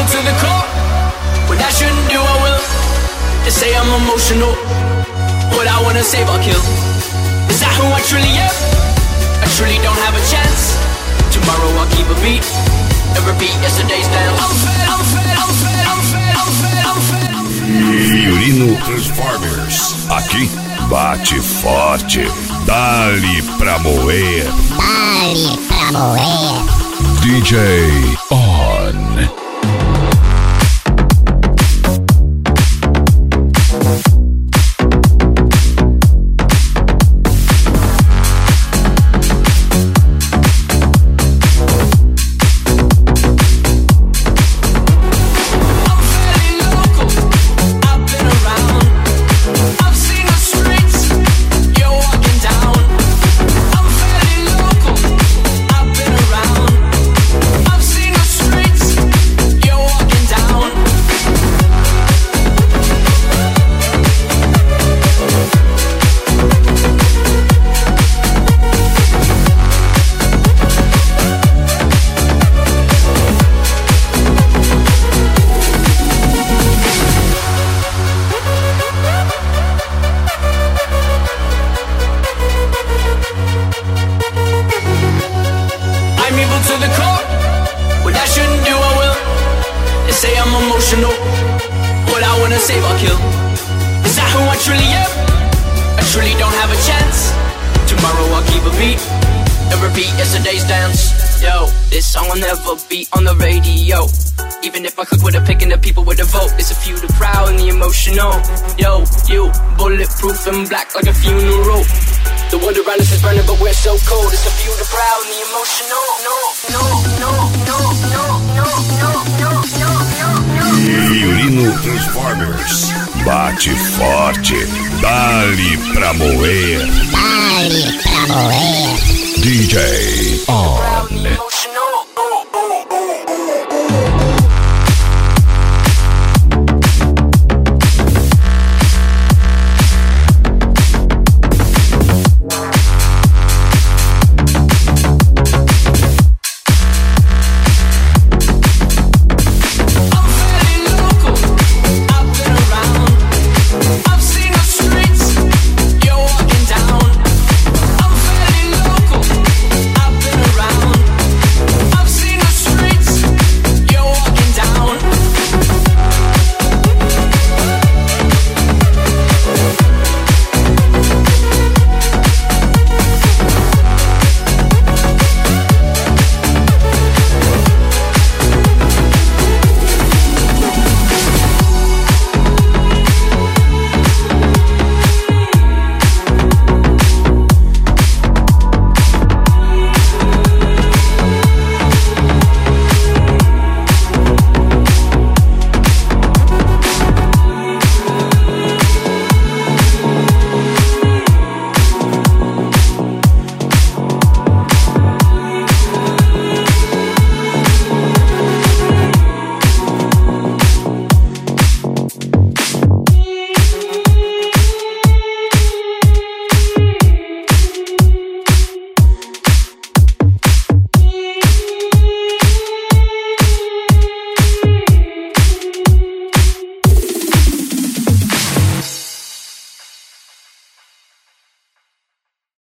to the core. What I shouldn't do, I will. They say I'm emotional. What I wanna save, I'll kill. Is that who I truly am? I truly don't have a chance. Tomorrow I'll keep a beat and repeat yesterday's dance. I'm fed, I'm fed, I'm fed, I'm fed, I'm fed, I'm fed, I'm fed. Fiorino Transformers. Aqui bate forte. Dali pra moer. Dali pra moer. DJ On. What I wanna save, I'll kill. Is that who I truly am? I truly don't have a chance. Tomorrow I'll keep a beat and repeat yesterday's dance. Yo, this song will never be on the radio. Even if I could with a pick and the people with a vote. It's a few, the proud and the emotional. Yo, you, bulletproof and black like a funeral. The world around us is burning but we're so cold. It's a few, the proud and the emotional. No, no, no, no, no, no, no, no, no, no. Fiorino Transformers. Bate forte. Dali pra moer. Dali pra moer. DJ On.